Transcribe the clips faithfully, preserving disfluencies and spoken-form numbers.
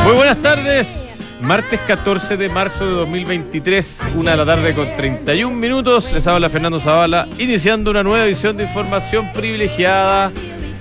Muy buenas tardes, martes catorce de marzo de dos mil veintitrés, una de la tarde con treinta y un minutos. Les habla Fernando Zavala, iniciando una nueva edición de Información Privilegiada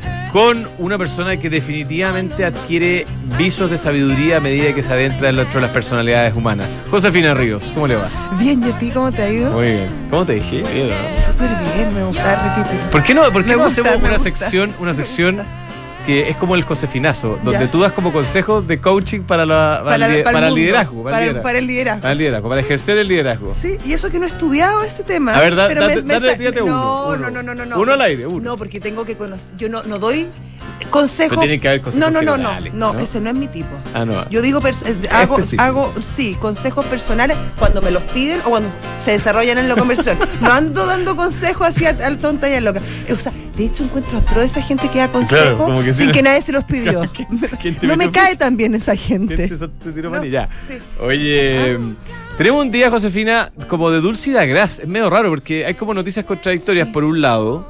con una persona que definitivamente adquiere visos de sabiduría a medida que se adentra dentro de las personalidades humanas. Josefina Ríos, ¿cómo le va? Bien, ¿y a ti cómo te ha ido? Muy bien. ¿Cómo te dije? Bien, ¿no? Súper bien, me gusta repetir. ¿Por qué no, por qué Me no gusta, hacemos me una gusta. sección, una Me sección gusta. que es como el Josefinazo, donde Ya. tú das como consejos de coaching para, la, para, Para, el, li- para el para el mundo, liderazgo? Para, para, el el- liderazgo. para el liderazgo. Para el liderazgo, para ejercer el liderazgo. Sí, y eso que no he estudiado ese tema. A ver, da- pero date- me, me dale, sa- tírate no, uno, uno. no, no, no, no, no. Uno al aire, uno. No, porque tengo que conocer. Yo no, no doy consejos. Pero tiene que haber consejos No, no, no, no, generales, no, ¿no? ese no es mi tipo. Ah, no. Yo digo, pers- eh, hago, específico. hago, sí, consejos personales cuando me los piden o cuando se desarrollan en la conversación. No ando dando consejos así al, al tonta y al loca. Eh, O sea, de hecho encuentro atroz esa gente que da consejos como que sí, sin no. que nadie se los pidió. ¿Quién te No me metió- cae tan bien esa ¿Quién gente. te, te tiró No, manilla? sí. Oye, tenemos un día, Josefina, como de dulce y de gras. Es medio raro porque hay como noticias contradictorias. Sí. Por un lado,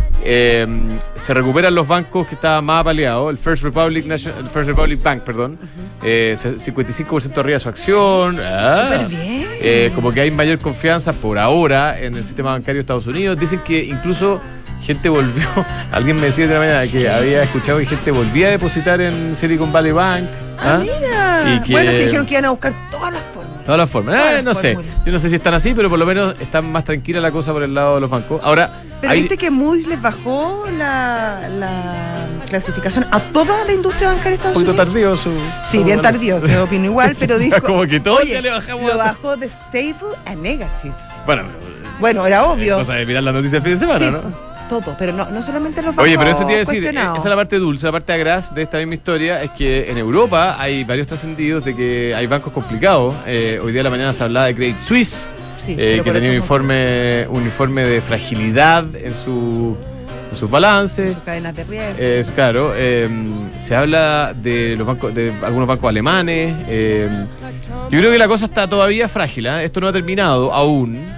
eh, se recuperan los bancos que estaban más apaleados. El First Republic, National, el First Republic Bank, perdón. eh, cincuenta y cinco por ciento arriba de su acción. Ah. Súper bien. Eh, como que hay mayor confianza por ahora en el sistema bancario de Estados Unidos. Dicen que incluso gente volvió, alguien me decía de la mañana que había escuchado que gente volvía a depositar en Silicon Valley Bank. Ah, mira. Y que- Bueno, se dijeron que iban a buscar todas las formas. De todas las formas. Todas Eh, las no sé. fórmulas. Yo no sé si están así, pero por lo menos están más tranquila la cosa por el lado de los bancos. Ahora, Pero hay- viste que Moody's les bajó la, la clasificación a toda la industria bancaria de un Estados poquito Unidos. tardío su. Sí, su- bien tardío, te opino igual, pero dijo. Como que todos oye, ya le bajamos. lo bajó de stable a negative. Bueno, Bueno, era obvio. cosa de mirar la noticia el fin de semana, Sí, ¿no? todo, pero no, no solamente los bajos Oye, pero eso te iba a decir, esa cuestionados. es la parte dulce, la parte agraz de esta misma historia, es que en Europa hay varios trascendidos de que hay bancos complicados. Eh, hoy día de la mañana se hablaba de Credit Suisse, Sí, eh, pero que por tenía un otro informe, un informe de fragilidad en, su, en sus motivo, balances. sus cadenas de riesgo. Eh, claro, eh, se habla de los bancos, de algunos bancos alemanes. eh, yo creo que la cosa está todavía frágil, ¿eh? Esto no ha terminado aún,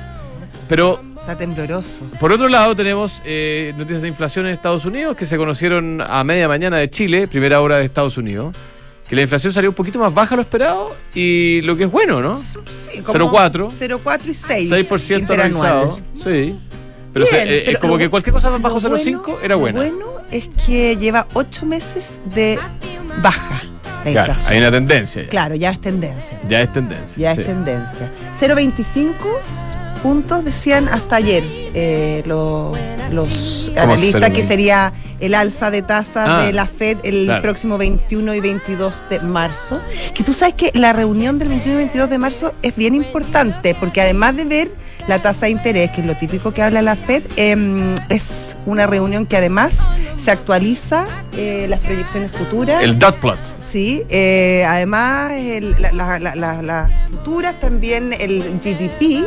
pero Está tembloroso. por otro lado, tenemos eh, noticias de inflación en Estados Unidos que se conocieron a media mañana de Chile, primera hora de Estados Unidos, que la inflación salió un poquito más baja a lo esperado y lo que es bueno, ¿no? Sí, cero coma cuatro. cero coma cuatro y seis. seis por ciento interanual. anualizado. Sí. Pero Bien, se- eh, pero es como lo- que cualquier cosa más bajo Lo cero coma bueno- cinco era buena. Lo bueno es que lleva ocho meses de baja la Claro, inflación. hay una tendencia. Ya, Claro, ya es tendencia. ya es tendencia. Ya sí. es tendencia. cero coma veinticinco puntos decían hasta ayer eh, lo- los ¿Cómo analistas, cero? que sería el alza de tasas Ah, de la Fed el claro. próximo veintiuno y veintidós de marzo. Que tú sabes que la reunión del veintiuno y veintidós de marzo es bien importante, porque además de ver la tasa de interés, que es lo típico que habla la Fed, eh, es una reunión que además se actualiza eh, las proyecciones futuras. El dot plot. Sí, eh, además el- la- la- la- la- las futuras, también el G D P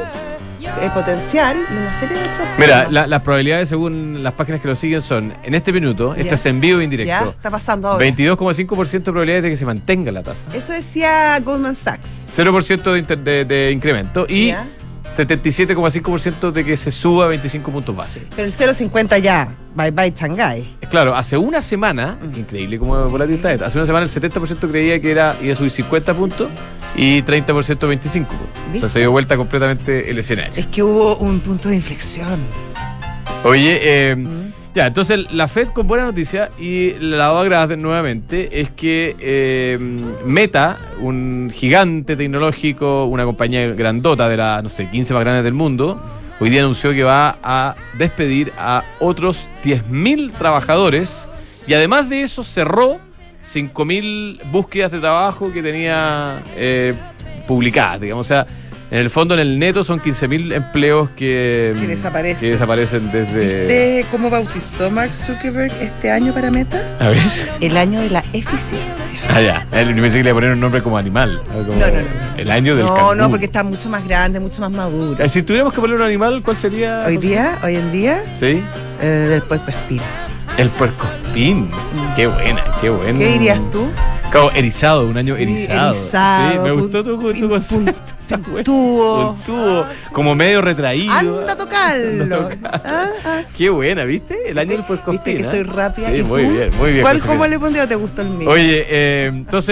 el potencial y una serie de otros Mira, temas. la- las probabilidades según las páginas que lo siguen son, en este minuto, esto Ya. es en vivo e ya indirecto, está pasando ahora. veintidós coma cinco por ciento de probabilidades de que se mantenga la tasa. Eso decía Goldman Sachs. cero por ciento de, inter- de- de incremento y ¿Ya? setenta y siete coma cinco por ciento de que se suba veinticinco puntos base. Pero el cero coma cincuenta ya, bye bye Shanghai. Claro, hace una semana, Mm. qué increíble cómo volátil está esto, hace una semana el setenta por ciento creía que era, iba a subir cincuenta puntos y treinta por ciento veinticinco puntos. O sea, ¿Viste? se dio vuelta completamente el escenario. Es que hubo un punto de inflexión. Oye, eh, Mm. ya, entonces la Fed con buena noticia y la lado agradable nuevamente es que eh, Meta, un gigante tecnológico, una compañía grandota de las, no sé, quince más grandes del mundo, hoy día anunció que va a despedir a otros diez mil trabajadores y además de eso cerró cinco mil búsquedas de trabajo que tenía eh, publicadas, digamos. O sea, en el fondo, en el neto, son quince mil empleos que, Que desaparecen. que desaparecen desde... ¿Viste cómo bautizó Mark Zuckerberg este año para Meta? A ver. El año de la eficiencia. Ah, ya. Él me pensé que le iba a poner un nombre como animal. Como No, no, no, no. El año del No, canguro. no, porque está mucho más grande, mucho más maduro. Eh, Si tuviéramos que poner un animal, ¿cuál sería? Hoy José? día, hoy en día, Sí. eh, del puerco espín. El puercoespín. Qué buena, qué buena. ¿Qué dirías tú? Como erizado, un año Sí, erizado. erizado, Sí, me pun- gustó tu, tu pin- concepto. pun- puntudo. Puntudo, Ah, sí. como medio retraído. Anda a tocarlo. Anda a tocarlo. Ah, ah, Qué buena, ¿viste? El año del ¿Viste puercoespín. que ¿eh? soy rápida? Sí, ¿Y muy tú? bien, muy bien. ¿Cuál, Josefina. cómo le pondría o te gustó el mío? Oye, eh, entonces,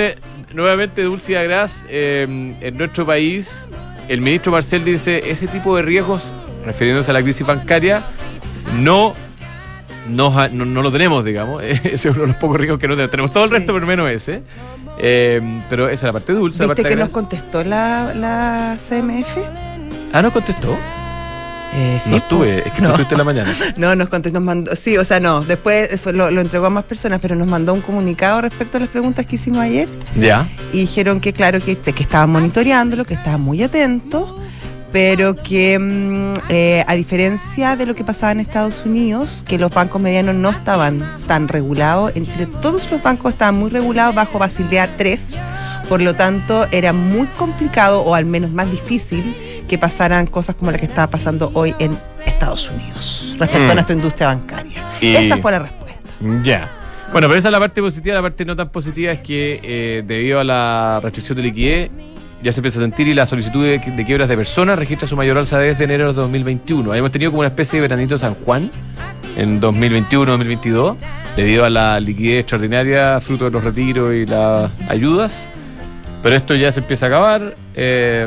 nuevamente, Dulce Agras, eh, en nuestro país, el ministro Marcel dice, ese tipo de riesgos, refiriéndose a la crisis bancaria, no, no, no, no lo tenemos, digamos. Ese es uno de los pocos riesgos que no tenemos. Tenemos todo el resto, sí, pero menos ese. Eh, pero esa es la parte dulce. ¿Viste la parte que nos contestó la, la C M F? Ah, ¿nos contestó? Eh, sí, no estuve, es que no. Tú estuviste en la mañana. No, nos contestó, nos mandó, sí, o sea, no, después fue, lo, lo entregó a más personas, pero nos mandó un comunicado respecto a las preguntas que hicimos ayer. Ya. Y dijeron que, claro, que, que estaban monitoreándolo, que estaban muy atentos, pero que mm, eh, a diferencia de lo que pasaba en Estados Unidos, que los bancos medianos no estaban tan regulados, en Chile todos los bancos estaban muy regulados bajo Basilea tres, por lo tanto era muy complicado, o al menos más difícil, que pasaran cosas como la que estaba pasando hoy en Estados Unidos respecto mm. a nuestra industria bancaria. Y esa fue la respuesta. Ya. Bueno, pero esa es la parte positiva. La parte no tan positiva es que eh, debido a la restricción de liquidez ya se empieza a sentir, y la solicitud de, de quiebras de personas registra su mayor alza desde enero de dos mil veintiuno. Hemos tenido como una especie de veranito San Juan en dos mil veintiuno dos mil veintidós debido a la liquidez extraordinaria fruto de los retiros y las ayudas, pero esto ya se empieza a acabar. eh,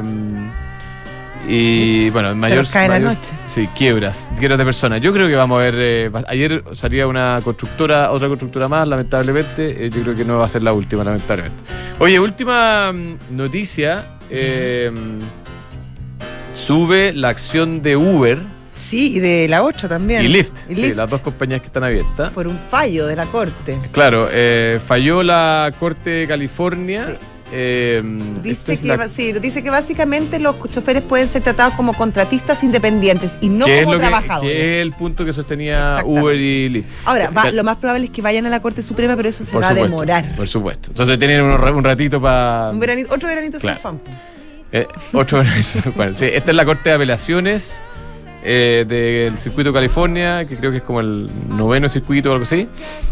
Y bueno, mayor, se cae mayor, la noche. Sí, quiebras, quiebras de personas. Yo creo que vamos a ver. Eh, ayer salía una constructora, otra constructora más, lamentablemente. Eh, yo creo que no va a ser la última, lamentablemente. Oye, última noticia. Eh, sube la acción de Uber. Sí, y de la otra también. Y Lyft. Y sí, Lyft. Las dos compañías que están abiertas. Por un fallo de la Corte. Claro, eh, falló la Corte de California. Sí. Eh, dice, que, la... sí, dice que básicamente los choferes pueden ser tratados como contratistas independientes y no como trabajadores. Que, que es el punto que sostenía Uber y Lyft. Ahora, va, lo más probable es que vayan a la Corte Suprema, pero eso se por va supuesto, a demorar. Por supuesto. Entonces tienen un, un ratito para... Un veranito, otro veranito claro. San Juan. Eh, otro veranito San Juan. Sí, esta es la Corte de Apelaciones eh, del Circuito de California, que creo que es como el noveno circuito o algo así.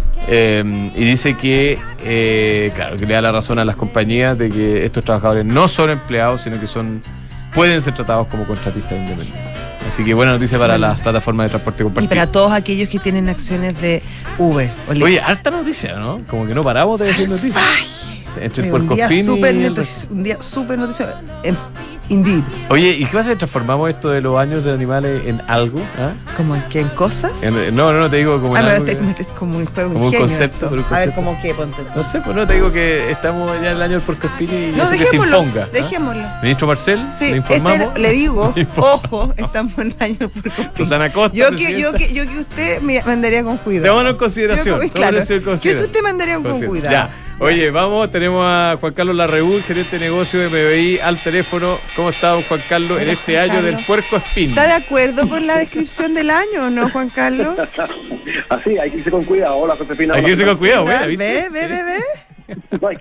Eh, y dice que, eh, claro, que le da la razón a las compañías de que estos trabajadores no son empleados, sino que son pueden ser tratados como contratistas independientes. Así que buena noticia para bueno. las plataformas de transporte compartido. Y para todos aquellos que tienen acciones de Uber. O Oye, harta noticia, ¿no? Como que no paramos de decir noticias. Entre el Puerco Fin y el... Un día súper noticioso. Indeed. Oye, ¿y qué pasa si transformamos esto de los años de animales en algo? ¿Ah? ¿Como en qué? ¿En cosas? En, no, no, no, te digo como en ah, algo este, que, este, como un juego como un concepto, un concepto. A ver, ¿cómo qué? Ponte tú. No sé, pues no, te digo que estamos ya en el año del Puerco Espín y no, eso que se imponga. Dejémoslo. ¿Ah? Ministro Marcel, sí, le informamos. Este, le digo, ojo, estamos en el año del Puerco Espín. Susana Costa, yo que, yo, que, yo que usted me mandaría con cuidado. Témonos en consideración. Yo, claro, yo que usted me mandaría con cuidado. Ya. Oye, vamos, tenemos a Juan Carlos Larreú, gerente de negocio de M B I, al teléfono. ¿Cómo está, don Juan Carlos, Hola, en este Juan año Carlos. Del Puerco Espín? ¿Está de acuerdo con la descripción del año o no, Juan Carlos? Así, hay que irse con cuidado. Hola, Josefina. Hay que irse con cuidado, bueno, ¿viste? Ve, ve, ve, ve.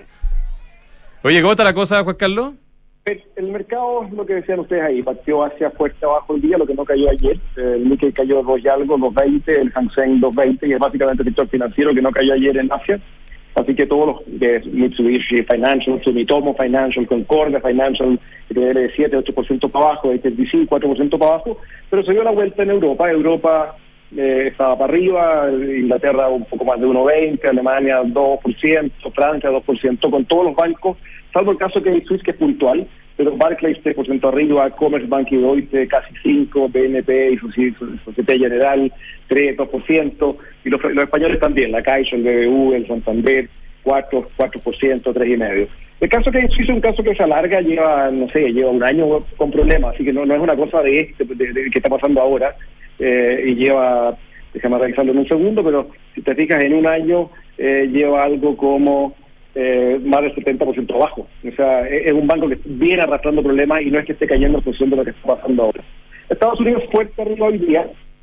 Oye, ¿cómo está la cosa, Juan Carlos? El, el mercado, lo que decían ustedes ahí, partió hacia fuerte abajo el día, lo que no cayó ayer. El Nikkei cayó dos y algo, dos veinte, el Hang Seng dos veinte, y es básicamente el sector financiero que no cayó ayer en Asia. Así que todos los de Mitsubishi Financial, Sumitomo Financial, Concordia Financial, que tiene de siete, ocho por ciento para abajo, H S B C cuatro por ciento para abajo, pero se dio la vuelta en Europa. Europa eh, estaba para arriba, Inglaterra un poco más de uno veinte, Alemania dos por ciento, Francia dos por ciento, con todos los bancos, salvo el caso que hay Suisse, que es puntual, pero Barclays tres por ciento arriba, Commerzbank y Deutsche casi cinco por ciento, B N P y Societe General tres, dos por ciento, y los, los españoles también, la Caixa, el B B V, el Santander, cuatro por ciento, tres coma cinco por ciento. El caso que hizo es un caso que se alarga, lleva, no sé, lleva un año con problemas, así que no, no es una cosa de este, de, de, de que está pasando ahora, eh, y lleva, déjame revisarlo en un segundo, pero si te fijas, en un año eh, lleva algo como eh, más del setenta por ciento abajo. O sea, es, es un banco que viene arrastrando problemas y no es que esté cayendo en función de lo que está pasando ahora. Estados Unidos fuerte arriba hoy día.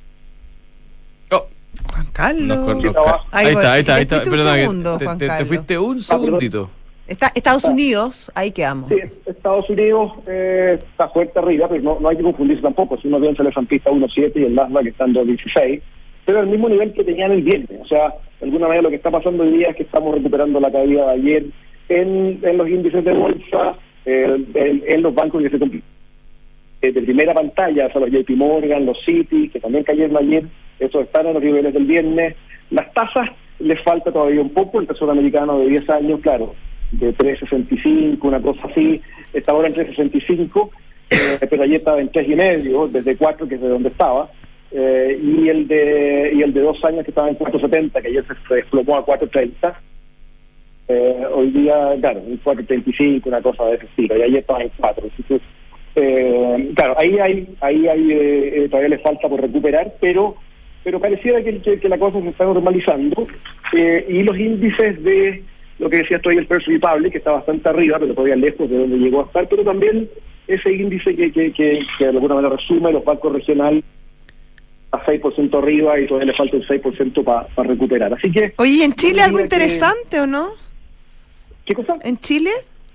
Oh. Juan Carlos. Nos, nos, ahí, ahí está, ahí está, ahí está. Perdón, segundo, te, Juan te, te fuiste un segundito. Está Estados Unidos, ahí quedamos. Sí, Estados Unidos eh, está fuerte arriba, pero no, no hay que confundirse tampoco. Si uno ve el S and P está uno siete y el Nasdaq está en dos dieciséis, pero al mismo nivel que tenían el viernes. O sea, de alguna manera lo que está pasando hoy día es que estamos recuperando la caída de ayer en, en los índices de bolsa, eh, en, en los bancos que se complican. De primera pantalla, o sea, los J P Morgan, los Citi, que también cayeron ayer, esos están en los niveles del viernes. Las tasas les falta todavía un poco, el Tesoro americano de diez años, claro, de tres sesenta y cinco, una cosa así, está ahora en tres sesenta y cinco, eh, pero ayer estaba en tres y medio, desde cuatro, que es de donde estaba, eh, y el de y el de dos años que estaba en cuatro setenta, que ayer se desplomó a cuatro treinta. Eh, hoy día, claro, en cuatro treinta y cinco, una cosa de ese estilo, y ayer estaba en cuatro. Entonces, eh, claro, ahí hay, ahí hay eh, todavía le falta por recuperar, pero pero pareciera que, que, que la cosa se está normalizando, eh, y los índices de lo que decía estoy el First Republic, que está bastante arriba, pero todavía lejos de donde llegó a estar, pero también ese índice que, que, que, que de alguna manera resume los bancos regionales a seis por ciento arriba, y todavía le falta el seis por ciento para pa recuperar. Así que... Oye, ¿en Chile algo interesante que, o no? ¿Qué cosa? ¿En Chile?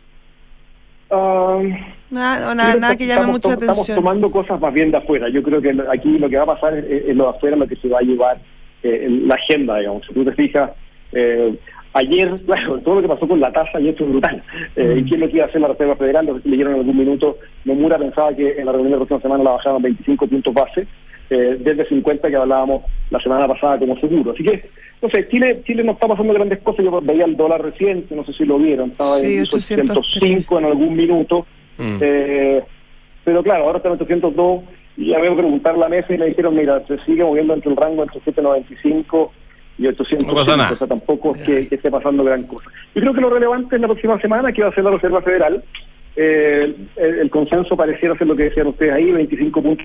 Uh, nada, nada, nada que llame mucho la atención. Estamos tomando cosas más bien de afuera. Yo creo que aquí lo que va a pasar es, es lo de afuera, lo que se va a llevar eh, en la agenda, digamos. Si tú te fijas, eh, ayer, claro, todo lo que pasó con la tasa ayer fue brutal. Eh, ¿Y quién lo que iba a hacer la Reserva Federal? Lo que leyeron en algún minuto, Nomura pensaba que en la reunión de la próxima semana la bajaban veinticinco puntos base, eh, desde cincuenta que hablábamos la semana pasada como seguro. Así que, no sé, Chile Chile no está pasando grandes cosas. Yo veía el dólar reciente, no sé si lo vieron, estaba sí, en ochocientos cinco en algún minuto. Mm. Eh, pero claro, ahora está en ochocientos dos, y ya veo preguntar a la mesa y me dijeron, mira, se sigue moviendo entre el rango entre setecientos noventa y cinco y ochocientos. No pasa nada. O sea, tampoco es que, que esté pasando gran cosa. Yo creo que lo relevante es la próxima semana, que va a ser la Reserva Federal. Eh, el, el consenso pareciera ser lo que decían ustedes ahí, veinticinco puntos.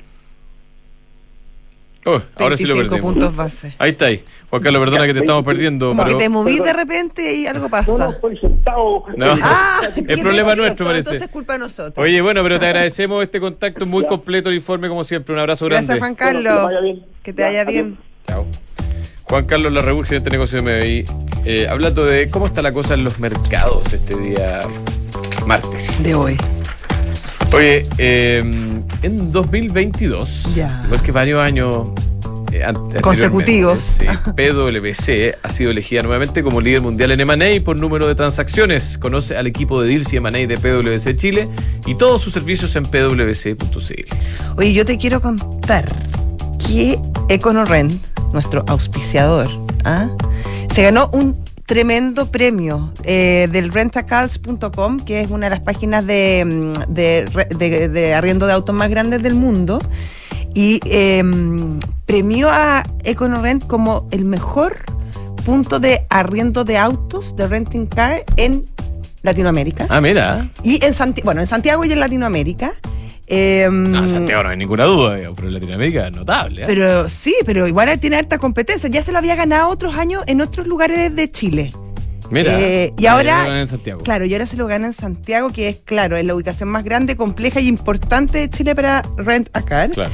Oh, ahora sí lo perdimos. Puntos base. Ahí está ahí. Juan Carlos, perdona ya, que te estamos perdiendo. Como pero... que te moví de repente y algo pasa. No, no, estoy sentado. No. Ah, es problema nuestro, parece. Entonces es culpa de nosotros. Oye, bueno, pero te agradecemos este contacto muy ya. completo, el informe, como siempre. Un abrazo grande. Gracias, Juan Carlos. Bueno, que te vaya bien. Que te vaya bien. Chao. Juan Carlos Larraúl, gerente de negocio de M B I, eh, hablando de cómo está la cosa en los mercados este día martes. De hoy. Oye, eh, en dos mil veintidós, ya. igual que varios años consecutivos, sí, P W C ha sido elegida nuevamente como líder mundial en M and A por número de transacciones. Conoce al equipo de Deals y M and A de P W C Chile y todos sus servicios en p w c punto c l. Oye, yo te quiero contar que EconoRent, nuestro auspiciador, ¿ah? se ganó un tremendo premio eh, del rentacals punto com, que es una de las páginas de, de, de, de arriendo de autos más grandes del mundo, y eh, premió a EconoRent como el mejor punto de arriendo de autos, de renting car en Latinoamérica. Ah, mira. Y en Santi- bueno, en Santiago y en Latinoamérica. Eh, no, en Santiago no hay ninguna duda, digamos, pero en Latinoamérica es notable. ¿eh? Pero sí, pero igual tiene harta competencia. Ya se lo había ganado otros años en otros lugares de Chile. Mira, eh, y ahora, en Santiago. Claro, y ahora se lo gana en Santiago, que es, claro, es la ubicación más grande, compleja y importante de Chile para Rent a Car. Claro.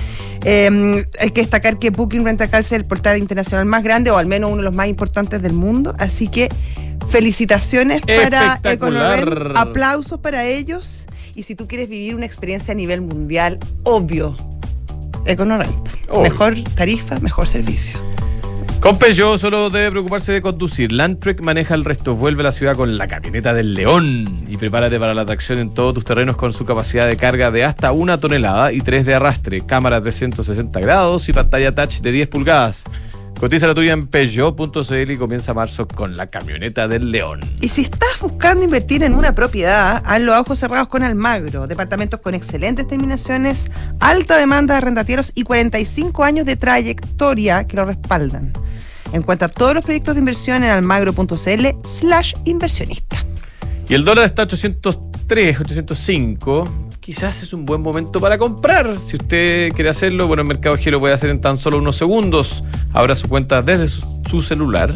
Eh, hay que destacar que Booking Rent a Car es el portal internacional más grande, o al menos uno de los más importantes del mundo. Así que felicitaciones para EconoRent, aplausos para ellos. Y si tú quieres vivir una experiencia a nivel mundial, obvio, EconoRent. Obvio. Mejor tarifa, mejor servicio. Con Peugeot solo debe preocuparse de conducir. Landtrek maneja el resto. Vuelve a la ciudad con la camioneta del León. Y prepárate para la tracción en todos tus terrenos con su capacidad de carga de hasta una tonelada y tres de arrastre. Cámara trescientos sesenta grados y pantalla touch de diez pulgadas. Cotiza la tuya en peugeot punto c l y comienza marzo con la camioneta del León. Y si estás buscando invertir en una propiedad, hazlo a ojos cerrados con Almagro. Departamentos con excelentes terminaciones, alta demanda de arrendatieros y cuarenta y cinco años de trayectoria que lo respaldan. Encuentra todos los proyectos de inversión en almagro punto c l slash inversionista. Y el dólar está a ochocientos tres, ochocientos cinco. Quizás es un buen momento para comprar. Si usted quiere hacerlo, bueno, el Mercado G lo puede hacer en tan solo unos segundos. Abra su cuenta desde su, su celular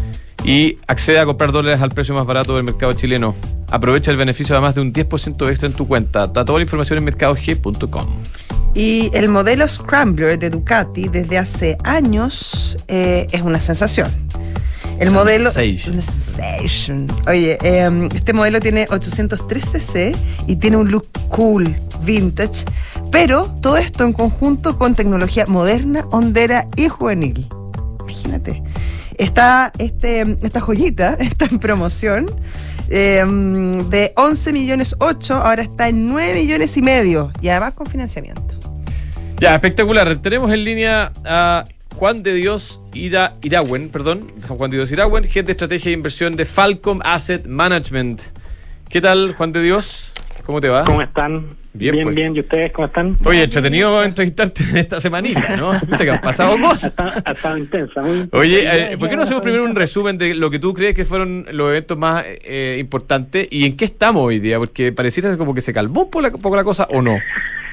y accede a comprar dólares al precio más barato del mercado chileno. Aprovecha el beneficio de más de un diez por ciento extra en tu cuenta. Está toda la información en mercado g punto com. Y el modelo Scrambler de Ducati desde hace años eh, es una sensación. El modelo Sensation. Sensation. Oye, eh, este modelo tiene ochocientos tres cc y tiene un look cool, vintage, pero todo esto en conjunto con tecnología moderna, hondera y juvenil. Imagínate. Está este, esta joyita, está en promoción eh, de once millones ocho, ahora está en nueve millones y medio y además con financiamiento. Ya, espectacular. Tenemos en línea a Juan de Dios Ira, Iragüen, perdón, Juan de Dios Iragüen, jefe de estrategia e inversión de Falcom Asset Management. ¿Qué tal, Juan de Dios? ¿Cómo te va? ¿Cómo están? Bien, bien, pues. bien. ¿Y ustedes cómo están? Oye, entretenido entrevistarte en esta semanita, ¿no? Viste que han pasado cosas. Ha estado intensa, muy intensa. Oye, eh, ¿por qué no hacemos primero un resumen de lo que tú crees que fueron los eventos más eh, importantes y en qué estamos hoy día? Porque pareciera como que se calmó un poco la, un poco la cosa, ¿o no?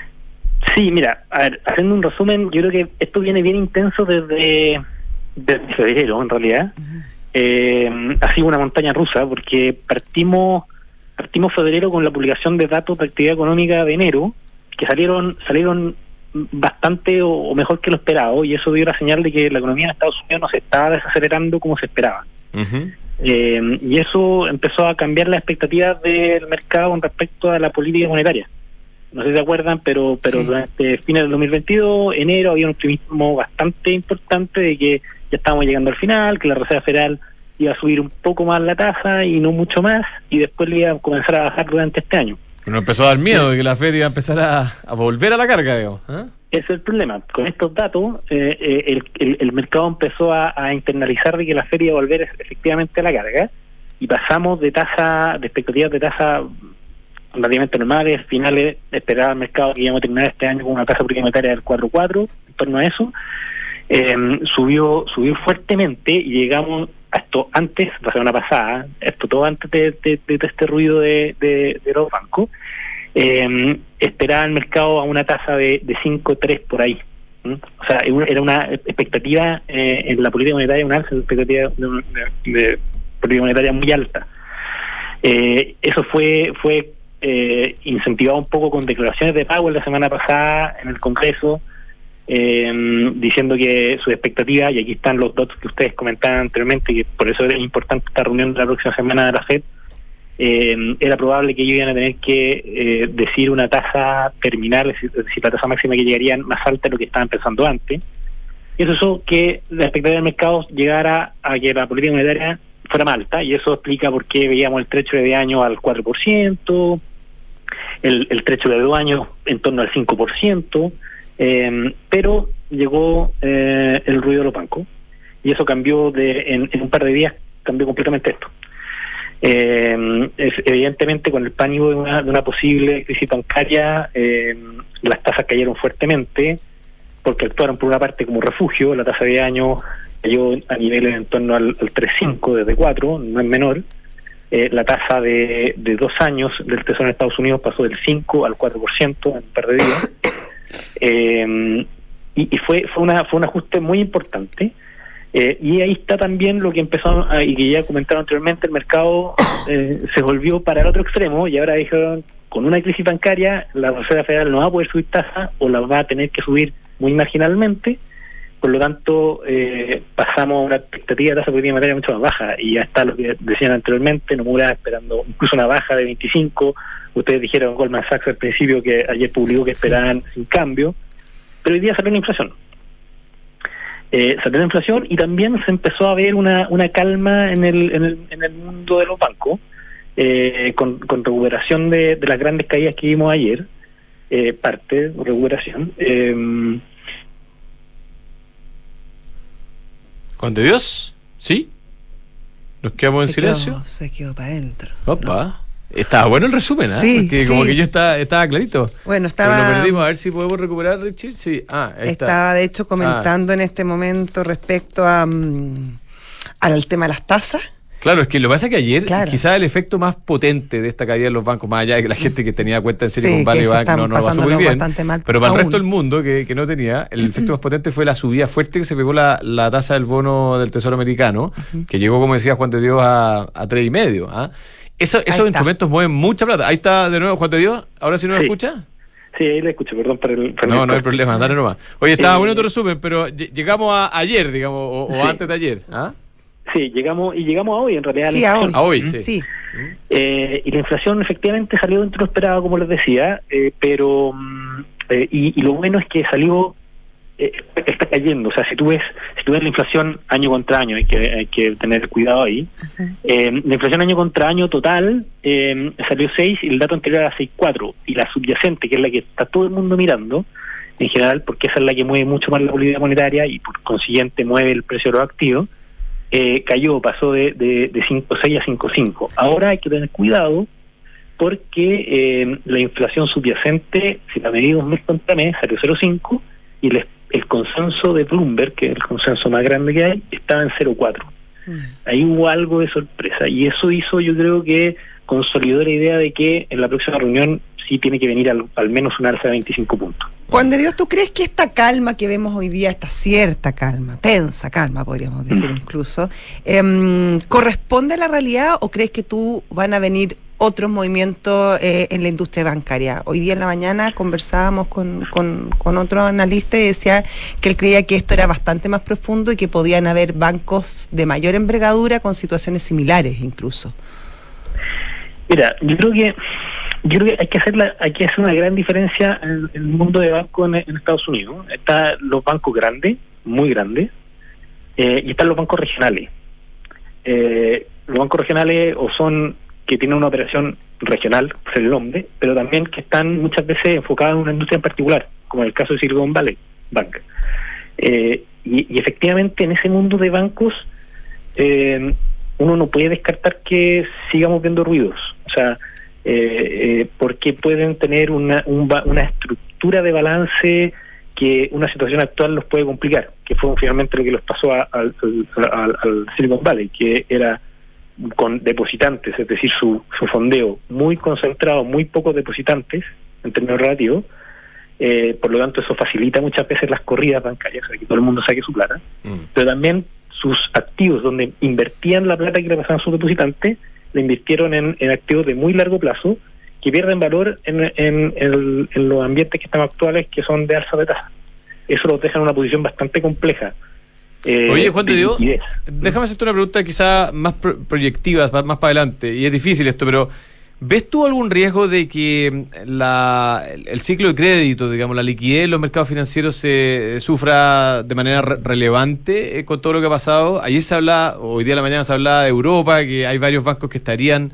Sí, mira, a ver, haciendo un resumen, yo creo que esto viene bien intenso desde, desde febrero, en realidad. Uh-huh. Eh, ha sido una montaña rusa, porque partimos partimos febrero con la publicación de datos de actividad económica de enero, que salieron salieron bastante o, o mejor que lo esperado, y eso dio la señal de que la economía en Estados Unidos no se estaba desacelerando como se esperaba. Uh-huh. Eh, y eso empezó a cambiar las expectativas del mercado con respecto a la política monetaria. No sé si se acuerdan, pero pero sí. Durante fines del dos mil veintidós, enero, había un optimismo bastante importante de que ya estábamos llegando al final, que la Reserva Federal iba a subir un poco más la tasa y no mucho más, y después le iba a comenzar a bajar durante este año. Bueno, empezó a dar miedo de que la Fed iba a empezar a, a volver a la carga, digamos. ¿Eh? Ese es el problema. Con estos datos, eh, eh, el, el, el mercado empezó a, a internalizar de que la Fed iba a volver efectivamente a la carga, y pasamos de tasa, de expectativas de tasa relativamente normales, finales, esperaba el mercado que íbamos a terminar este año con una tasa monetaria del cuatro coma cuatro, en torno a eso, eh, subió subió fuertemente y llegamos a esto antes, la semana pasada, esto todo antes de, de, de, de este ruido de, de, de los bancos, eh, esperaba el mercado a una tasa de, de cinco coma tres por ahí. ¿Mm? O sea, era una expectativa eh, en la política monetaria, una alza de expectativa de, de, de política monetaria muy alta. Eh, eso fue fue Eh, incentivado un poco con declaraciones de Powell la semana pasada en el Congreso, eh, diciendo que sus expectativas, y aquí están los datos que ustedes comentaban anteriormente, que por eso era importante esta reunión de la próxima semana de la Fed, eh, era probable que ellos iban a tener que eh, decir una tasa terminal, es decir, la tasa máxima que llegarían más alta de lo que estaban pensando antes, y eso hizo que la expectativa del mercado llegara a que la política monetaria fuera más alta, y eso explica por qué veíamos el trecho de año al cuatro por ciento, el, el trecho de dos años en torno al cinco por ciento, eh, pero llegó eh, el ruido de los bancos, y eso cambió de en, en un par de días, cambió completamente esto. Eh, es, evidentemente, con el pánico de una, de una posible crisis bancaria, eh, las tasas cayeron fuertemente, porque actuaron por una parte como refugio. La tasa de año cayó a niveles en torno al, al tres coma cinco desde cuatro, no es menor. Eh, la tasa de, de dos años del Tesoro en Estados Unidos pasó del cinco al cuatro por ciento en un par de días. Eh, y, y fue fue una fue un ajuste muy importante. Eh, y ahí está también lo que empezó, a, y que ya comentaron anteriormente, el mercado eh, se volvió para el otro extremo, y ahora dijeron, con una crisis bancaria, la Reserva Federal no va a poder subir tasa, o la va a tener que subir muy marginalmente. Por lo tanto, eh, pasamos a una expectativa de tasa política monetaria mucho más baja, y ya está lo que decían anteriormente, Nomura esperando incluso una baja de veinticinco. Ustedes dijeron, Goldman Sachs al principio, que ayer publicó que esperaban sin cambio, pero hoy día salió la inflación. Eh, salió la inflación, y también se empezó a ver una una calma en el en el, en el mundo de los bancos, eh, con, con recuperación de, de las grandes caídas que vimos ayer, eh, parte de recuperación. Eh, ¿Juan de Dios? ¿Sí? ¿Nos quedamos se en silencio? Quedó, se quedó para adentro. Opa. No. Estaba bueno el resumen, ¿eh? Sí, porque sí. como que yo estaba, estaba clarito. Bueno, estaba... Pero lo perdimos, a ver si podemos recuperar, Richie. Sí, ah, ahí está. Estaba, de hecho, comentando ah. en este momento respecto a, um, al tema de las tasas. Claro, es que lo que pasa es que ayer claro. quizás el efecto más potente de esta caída de los bancos, más allá de que la gente que tenía cuenta en Silicon sí, Valley Bank no, no lo pasó muy bien, mal pero para aún. el resto del mundo que, que no tenía, el efecto más potente fue la subida fuerte que se pegó la, la tasa del bono del Tesoro americano, uh-huh. que llegó, como decía Juan de Dios, a, a tres y medio. ¿ah? Eso, esos instrumentos mueven mucha plata. Ahí está de nuevo Juan de Dios, ¿ahora sí no lo sí. escucha? Sí, ahí le escucho, perdón por el... Por no, el no hay problema, dale nomás. Oye, estaba eh, bueno tu resumen, pero llegamos a ayer, digamos, o, o sí. antes de ayer, ¿ah? Sí, llegamos y llegamos a hoy, en realidad. Sí, a hoy. A hoy, sí. sí. Eh, y la inflación efectivamente salió dentro de lo esperado, como les decía, eh, pero eh, y, y lo bueno es que salió, eh, está cayendo. O sea, si tú ves si tú ves la inflación año contra año, hay que hay que tener cuidado ahí. Uh-huh. Eh, la inflación año contra año total eh, salió seis, y el dato anterior era seis coma cuatro, y la subyacente, que es la que está todo el mundo mirando en general, porque esa es la que mueve mucho más la política monetaria y por consiguiente mueve el precio de los activos, Eh, cayó, pasó de, de, de cinco coma seis a cinco coma cinco. Ahora hay que tener cuidado porque eh, la inflación subyacente, si la medimos mes contra mes, salió cero coma cinco, y el, el consenso de Bloomberg, que es el consenso más grande que hay, estaba en cero coma cuatro. Mm. Ahí hubo algo de sorpresa, y eso hizo, yo creo que consolidó la idea de que en la próxima reunión sí tiene que venir al, al menos un alza de veinticinco puntos. Juan de Dios, ¿tú crees que esta calma que vemos hoy día, esta cierta calma, tensa calma, podríamos decir incluso, eh, corresponde a la realidad, o crees que tú van a venir otros movimientos eh, en la industria bancaria? Hoy día en la mañana conversábamos con, con, con otro analista y decía que él creía que esto era bastante más profundo y que podían haber bancos de mayor envergadura con situaciones similares incluso. Mira, yo creo que Yo creo que hay que hacer la, hay que hacer una gran diferencia en, en el mundo de bancos en, en Estados Unidos. Están los bancos grandes, muy grandes, eh, y están los bancos regionales. Eh, los bancos regionales o son que tienen una operación regional, por el nombre, pero también que están muchas veces enfocados en una industria en particular, como en el caso de Silicon Valley Bank. Eh, y, y efectivamente en ese mundo de bancos eh, uno no puede descartar que sigamos viendo ruidos. O sea, Eh, eh, porque pueden tener una, un, una estructura de balance que una situación actual los puede complicar, que fue finalmente lo que les pasó a, a, a, al, al Silicon Valley, que era con depositantes, es decir, su, su fondeo muy concentrado, muy pocos depositantes en términos relativos, eh, por lo tanto eso facilita muchas veces las corridas bancarias, o sea, que todo el mundo saque su plata, mm. pero también sus activos, donde invertían la plata que le pasaban a sus depositantes, le invirtieron en, en activos de muy largo plazo que pierden valor en, en, en, en los ambientes que están actuales, que son de alza de tasa. Eso los deja en una posición bastante compleja. Eh, Oye, Juan de Dios, déjame hacerte una pregunta quizá más pro- proyectiva, más, más para adelante, y es difícil esto, pero ¿ves tú algún riesgo de que la, el, el ciclo de crédito, digamos, la liquidez en los mercados financieros se eh, sufra de manera re- relevante eh, con todo lo que ha pasado? Ayer se habla, hoy día de la mañana se hablaba de Europa, que hay varios bancos que estarían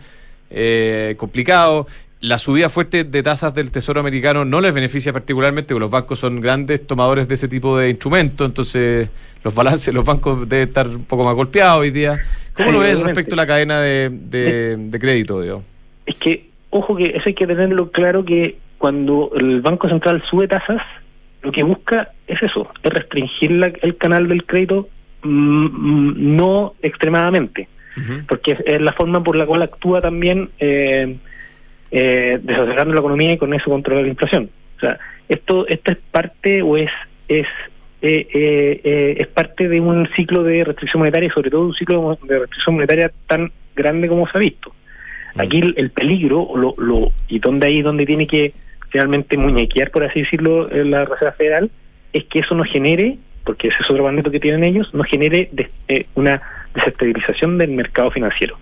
eh, complicados. La subida fuerte de tasas del Tesoro americano no les beneficia particularmente, porque los bancos son grandes tomadores de ese tipo de instrumentos, entonces los balances, los bancos deben estar un poco más golpeados hoy día. ¿Cómo sí, lo ves obviamente respecto a la cadena de, de, de crédito, digamos? Es que, ojo, que eso hay que tenerlo claro, que cuando el Banco Central sube tasas, lo que busca es eso, es restringir la, el canal del crédito, mmm, no extremadamente, uh-huh. porque es, es la forma por la cual actúa también eh, eh, desacelerando la economía y con eso controlar la inflación. O sea, esto esto es parte o es es eh, eh, eh, es parte de un ciclo de restricción monetaria, y sobre todo un ciclo de restricción monetaria tan grande como se ha visto. Aquí el, el peligro, lo, lo y donde ahí donde tiene que finalmente muñequear, por así decirlo, la Reserva Federal, es que eso no genere, porque ese es otro mandato que tienen ellos, no genere de, eh, una desestabilización del mercado financiero.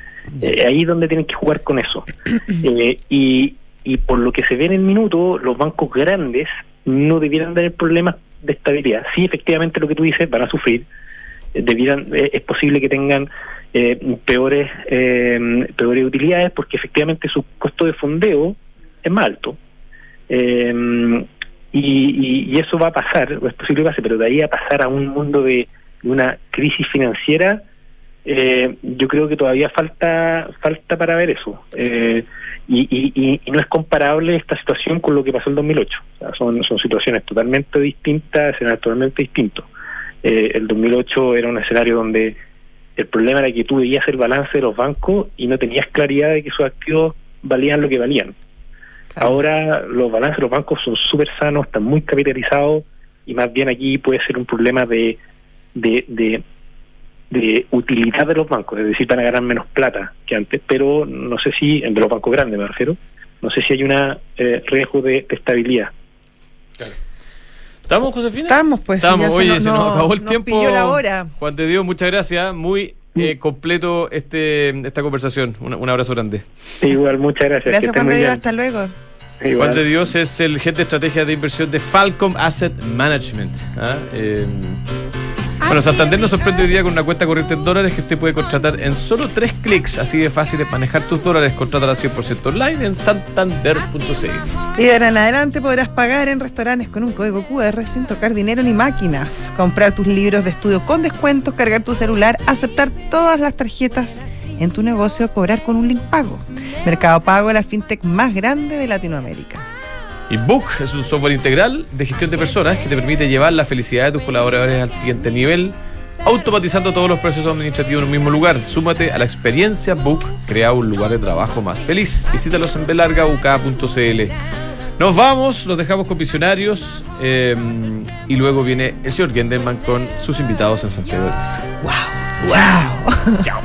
Eh, ahí es donde tienen que jugar con eso. Eh, y, y por lo que se ve en el minuto, los bancos grandes no debieran tener problemas de estabilidad. Sí, efectivamente, lo que tú dices, van a sufrir. Eh, debieran, eh, es posible que tengan Eh, peores eh, peores utilidades, porque efectivamente su costo de fondeo es más alto, eh, y, y, y eso va a pasar, es posible que pase, pero de ahí a pasar a un mundo de, de una crisis financiera, eh, yo creo que todavía falta falta para ver eso, eh, y, y, y no es comparable esta situación con lo que pasó en dos mil ocho. O sea, son, son situaciones totalmente distintas, escenarios totalmente distintos. Eh, el dos mil ocho era un escenario donde el problema era que tú veías el balance de los bancos y no tenías claridad de que sus activos valían lo que valían. Claro. Ahora los balances de los bancos son súper sanos, están muy capitalizados, y más bien aquí puede ser un problema de, de, de, de utilidad de los bancos, es decir, van a ganar menos plata que antes, pero no sé si, de los bancos grandes me refiero, no sé si hay un eh, riesgo de, de estabilidad. Claro. ¿Estamos, Josefina? Estamos, pues. Estamos, oye, se, se nos, nos acabó el nos tiempo. Pilló la hora. Juan de Dios, muchas gracias. Muy eh, completo este esta conversación. Un, un abrazo grande. Igual, muchas gracias. Gracias, Juan de Dios. Hasta luego. Igual. Juan de Dios es el jefe de estrategia de inversión de Falcom Asset Management. ¿Ah? Eh, bueno, Santander nos sorprende hoy día con una cuenta corriente en dólares que usted puede contratar en solo tres clics. Así de fácil es manejar tus dólares. Contrátala cien por ciento online en santander punto c l. Y de ahora en adelante podrás pagar en restaurantes con un código cu erre sin tocar dinero ni máquinas. Comprar tus libros de estudio con descuentos, cargar tu celular, aceptar todas las tarjetas en tu negocio cobrar con un link pago. Mercado Pago es la fintech más grande de Latinoamérica. Y Book es un software integral de gestión de personas que te permite llevar la felicidad de tus colaboradores al siguiente nivel, automatizando todos los procesos administrativos en un mismo lugar. Súmate a la experiencia Book, crea un lugar de trabajo más feliz. Visítalos en belarga u k punto c l. Nos vamos, los dejamos con Visionarios eh, y luego viene el señor Gendelman con sus invitados en Santiago de Quito. ¡Wow! ¡Chao! ¡Chao!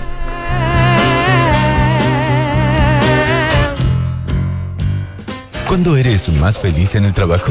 ¿Cuándo eres más feliz en el trabajo?